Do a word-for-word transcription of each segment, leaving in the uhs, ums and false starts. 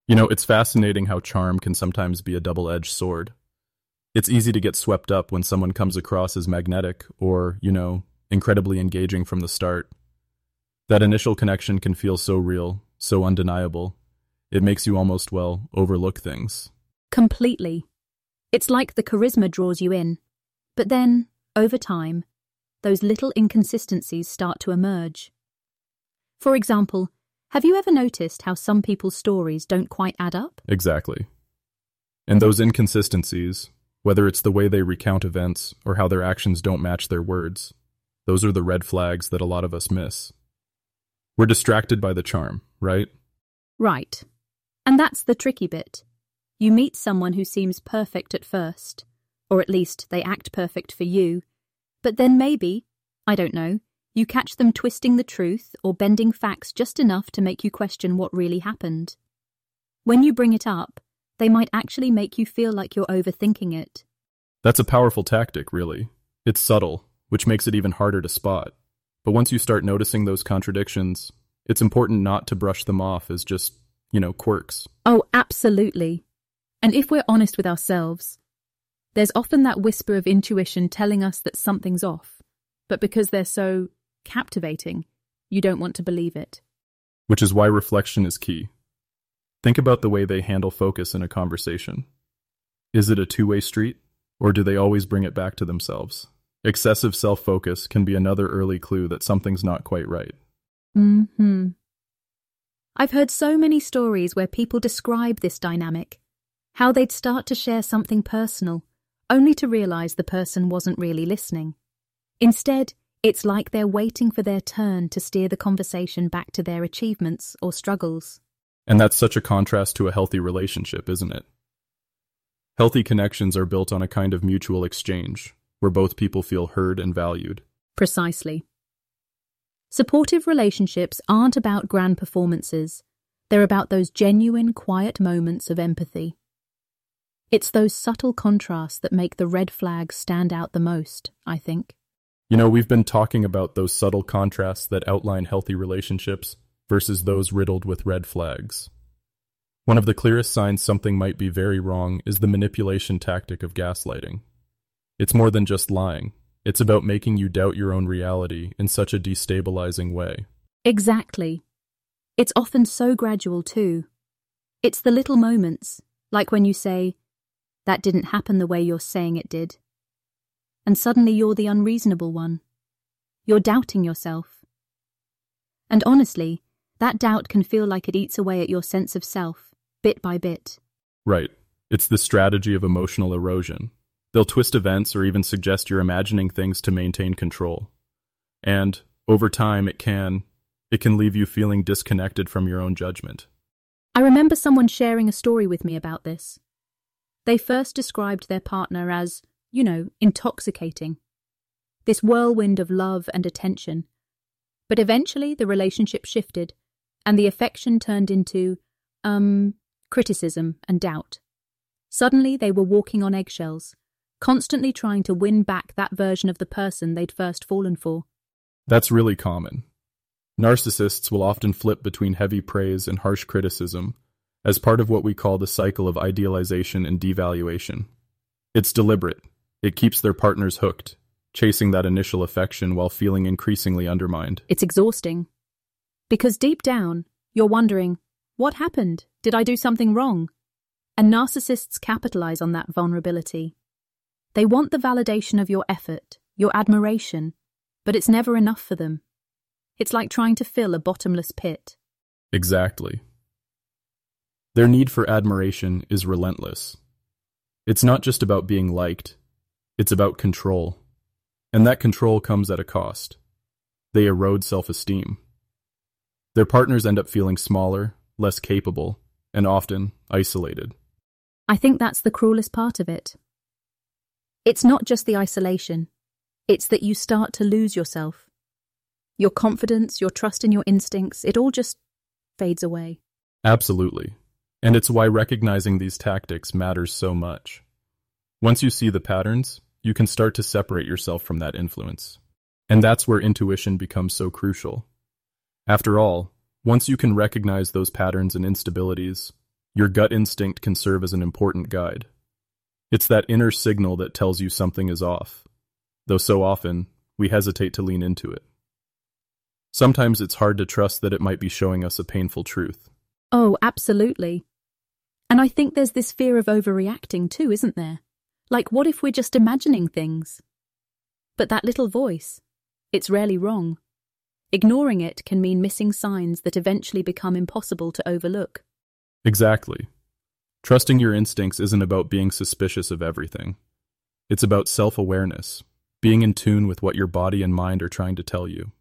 You know, it's fascinating how charm can sometimes be a double-edged sword. It's easy to get swept up when someone comes across as magnetic or, you know, incredibly engaging from the start. That initial connection can feel so real, so undeniable. It makes you almost, well, overlook things. Completely. It's like the charisma draws you in. But then, over time, those little inconsistencies start to emerge. For example, have you ever noticed how some people's stories don't quite add up? Exactly. And those inconsistencies, whether it's the way they recount events or how their actions don't match their words, those are the red flags that a lot of us miss. We're distracted by the charm, right? Right. And that's the tricky bit. You meet someone who seems perfect at first, or at least they act perfect for you, but then maybe, I don't know, you catch them twisting the truth or bending facts just enough to make you question what really happened. When you bring it up, they might actually make you feel like you're overthinking it. That's a powerful tactic, really. It's subtle, which makes it even harder to spot. But once you start noticing those contradictions, it's important not to brush them off as just, you know, quirks. Oh, absolutely. And if we're honest with ourselves, there's often that whisper of intuition telling us that something's off, but because they're so captivating, you don't want to believe it. Which is why reflection is key. Think about the way they handle focus in a conversation. Is it a two-way street, or do they always bring it back to themselves? Excessive self-focus can be another early clue that something's not quite right. Mm-hmm. I've heard so many stories where people describe this dynamic, how they'd start to share something personal, only to realize the person wasn't really listening. Instead, it's like they're waiting for their turn to steer the conversation back to their achievements or struggles. And that's such a contrast to a healthy relationship, isn't it? Healthy connections are built on a kind of mutual exchange, where both people feel heard and valued. Precisely. Supportive relationships aren't about grand performances. They're about those genuine, quiet moments of empathy. It's those subtle contrasts that make the red flags stand out the most, I think. You know, we've been talking about those subtle contrasts that outline healthy relationships versus those riddled with red flags. One of the clearest signs something might be very wrong is the manipulation tactic of gaslighting. It's more than just lying. It's about making you doubt your own reality in such a destabilizing way. Exactly. It's often so gradual too. It's the little moments, like when you say, "That didn't happen the way you're saying it did." And suddenly you're the unreasonable one. You're doubting yourself. And honestly, that doubt can feel like it eats away at your sense of self, bit by bit. Right. It's the strategy of emotional erosion. They'll twist events or even suggest you're imagining things to maintain control. And, over time, it can, it can leave you feeling disconnected from your own judgment. I remember someone sharing a story with me about this. They first described their partner as, you know, intoxicating. This whirlwind of love and attention. But eventually the relationship shifted, and the affection turned into, um, criticism and doubt. Suddenly they were walking on eggshells, constantly trying to win back that version of the person they'd first fallen for. That's really common. Narcissists will often flip between heavy praise and harsh criticism as part of what we call the cycle of idealization and devaluation. It's deliberate. It keeps their partners hooked, chasing that initial affection while feeling increasingly undermined. It's exhausting. Because deep down, you're wondering, what happened? Did I do something wrong? And narcissists capitalize on that vulnerability. They want the validation of your effort, your admiration, but it's never enough for them. It's like trying to fill a bottomless pit. Exactly. Their need for admiration is relentless. It's not just about being liked. It's about control. And that control comes at a cost. They erode self-esteem. Their partners end up feeling smaller, less capable, and often isolated. I think that's the cruelest part of it. It's not just the isolation. It's that you start to lose yourself. Your confidence, your trust in your instincts, it all just fades away. Absolutely. And it's why recognizing these tactics matters so much. Once you see the patterns, you can start to separate yourself from that influence. And that's where intuition becomes so crucial. After all, once you can recognize those patterns and instabilities, Your gut instinct can serve as an important guide. It's that inner signal that tells you something is off, though so often we hesitate to lean into it. Sometimes it's hard to trust that it might be showing us a painful truth. Oh, absolutely. And I think there's this fear of overreacting too, isn't there? Like, what if we're just imagining things? But that little voice, it's rarely wrong. Ignoring it can mean missing signs that eventually become impossible to overlook. Exactly. Trusting your instincts isn't about being suspicious of everything. It's about self-awareness, being in tune with what your body and mind are trying to tell you.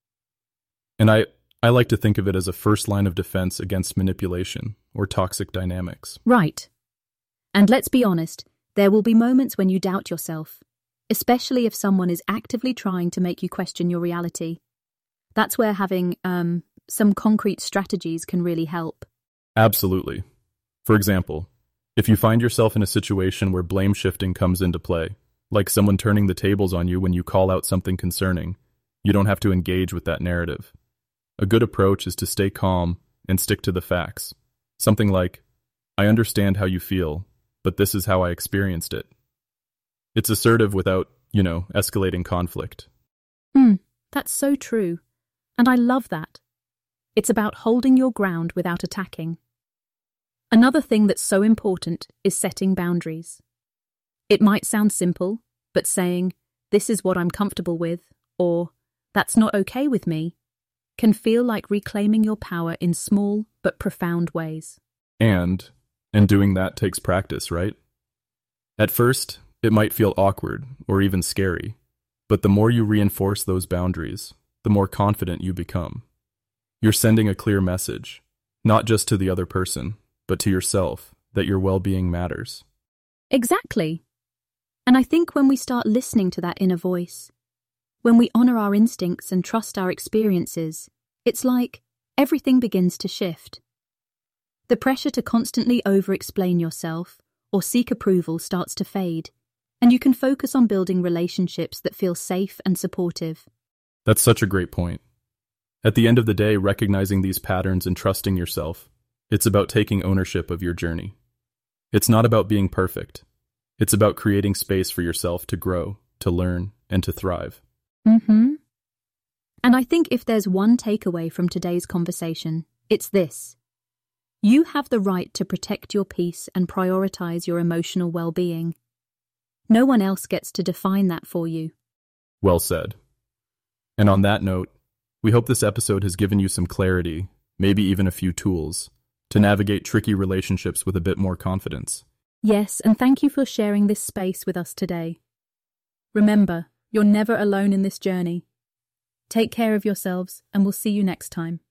And I, I like to think of it as a first line of defense against manipulation or toxic dynamics. Right. And let's be honest, there will be moments when you doubt yourself, especially if someone is actively trying to make you question your reality. That's where having um, some concrete strategies can really help. Absolutely. For example, if you find yourself in a situation where blame shifting comes into play, like someone turning the tables on you when you call out something concerning, you don't have to engage with that narrative. A good approach is to stay calm and stick to the facts. Something like, I understand how you feel, but this is how I experienced it. It's assertive without, you know, escalating conflict. Hmm, that's so true. And I love that. It's about holding your ground without attacking. Another thing that's so important is setting boundaries. It might sound simple, but saying, this is what I'm comfortable with, or that's not okay with me, can feel like reclaiming your power in small but profound ways. And, and doing that takes practice, right? At first, it might feel awkward or even scary, but the more you reinforce those boundaries, the more confident you become. You're sending a clear message, not just to the other person, but to yourself, that your well-being matters. Exactly. And I think when we start listening to that inner voice, when we honor our instincts and trust our experiences, it's like everything begins to shift. The pressure to constantly over-explain yourself or seek approval starts to fade, and you can focus on building relationships that feel safe and supportive. That's such a great point. At the end of the day, recognizing these patterns and trusting yourself, it's about taking ownership of your journey. It's not about being perfect. It's about creating space for yourself to grow, to learn, and to thrive. Mm-hmm. And I think if there's one takeaway from today's conversation, it's this. You have the right to protect your peace and prioritize your emotional well-being. No one else gets to define that for you. Well said. And on that note, we hope this episode has given you some clarity, maybe even a few tools, to navigate tricky relationships with a bit more confidence. Yes, and thank you for sharing this space with us today. Remember, you're never alone in this journey. Take care of yourselves, and we'll see you next time.